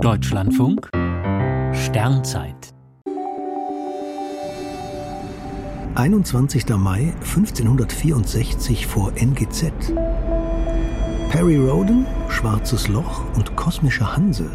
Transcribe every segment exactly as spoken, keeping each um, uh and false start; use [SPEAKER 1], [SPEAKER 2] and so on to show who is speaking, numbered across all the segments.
[SPEAKER 1] Deutschlandfunk Sternzeit
[SPEAKER 2] einundzwanzigster Mai fünfzehnhundertvierundsechzig vor N G Z. Perry Rhodan, Schwarzes Loch und kosmische Hanse.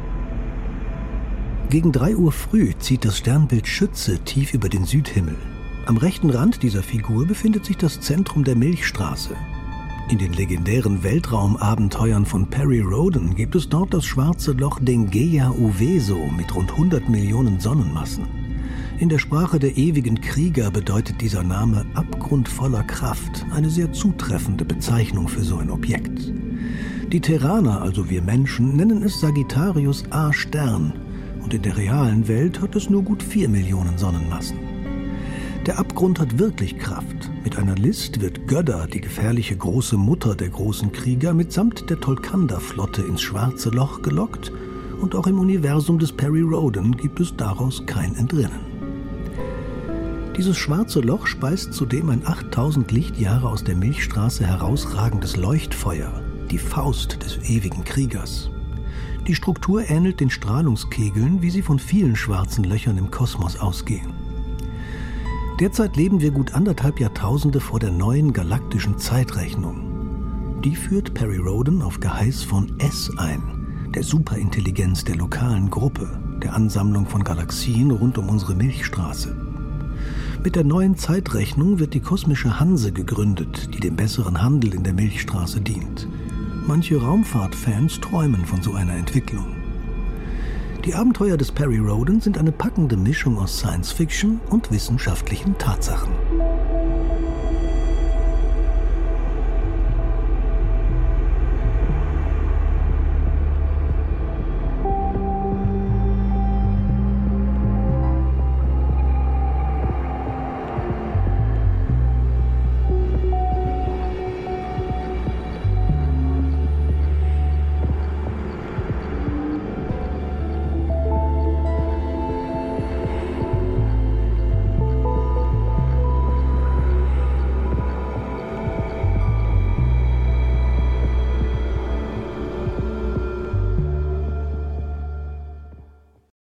[SPEAKER 2] Gegen drei Uhr früh zieht das Sternbild Schütze tief über den Südhimmel. Am rechten Rand dieser Figur befindet sich das Zentrum der Milchstraße. In den legendären Weltraumabenteuern von Perry Rhodan gibt es dort das schwarze Loch Dengeia Uveso mit rund hundert Millionen Sonnenmassen. In der Sprache der ewigen Krieger bedeutet dieser Name Abgrund voller Kraft, eine sehr zutreffende Bezeichnung für so ein Objekt. Die Terraner, also wir Menschen, nennen es Sagittarius A Stern und in der realen Welt hat es nur gut vier Millionen Sonnenmassen. Der Abgrund hat wirklich Kraft. Mit einer List wird Gödda, die gefährliche große Mutter der großen Krieger, mitsamt der Tolkanda-Flotte ins Schwarze Loch gelockt und auch im Universum des Perry Rhodan gibt es daraus kein Entrinnen. Dieses Schwarze Loch speist zudem ein achttausend Lichtjahre aus der Milchstraße herausragendes Leuchtfeuer, die Faust des ewigen Kriegers. Die Struktur ähnelt den Strahlungskegeln, wie sie von vielen schwarzen Löchern im Kosmos ausgehen. Derzeit leben wir gut anderthalb Jahrtausende vor der neuen galaktischen Zeitrechnung. Die führt Perry Rhodan auf Geheiß von S ein, der Superintelligenz der lokalen Gruppe, der Ansammlung von Galaxien rund um unsere Milchstraße. Mit der neuen Zeitrechnung wird die kosmische Hanse gegründet, die dem besseren Handel in der Milchstraße dient. Manche Raumfahrtfans träumen von so einer Entwicklung. Die Abenteuer des Perry Rhodan sind eine packende Mischung aus Science-Fiction und wissenschaftlichen Tatsachen.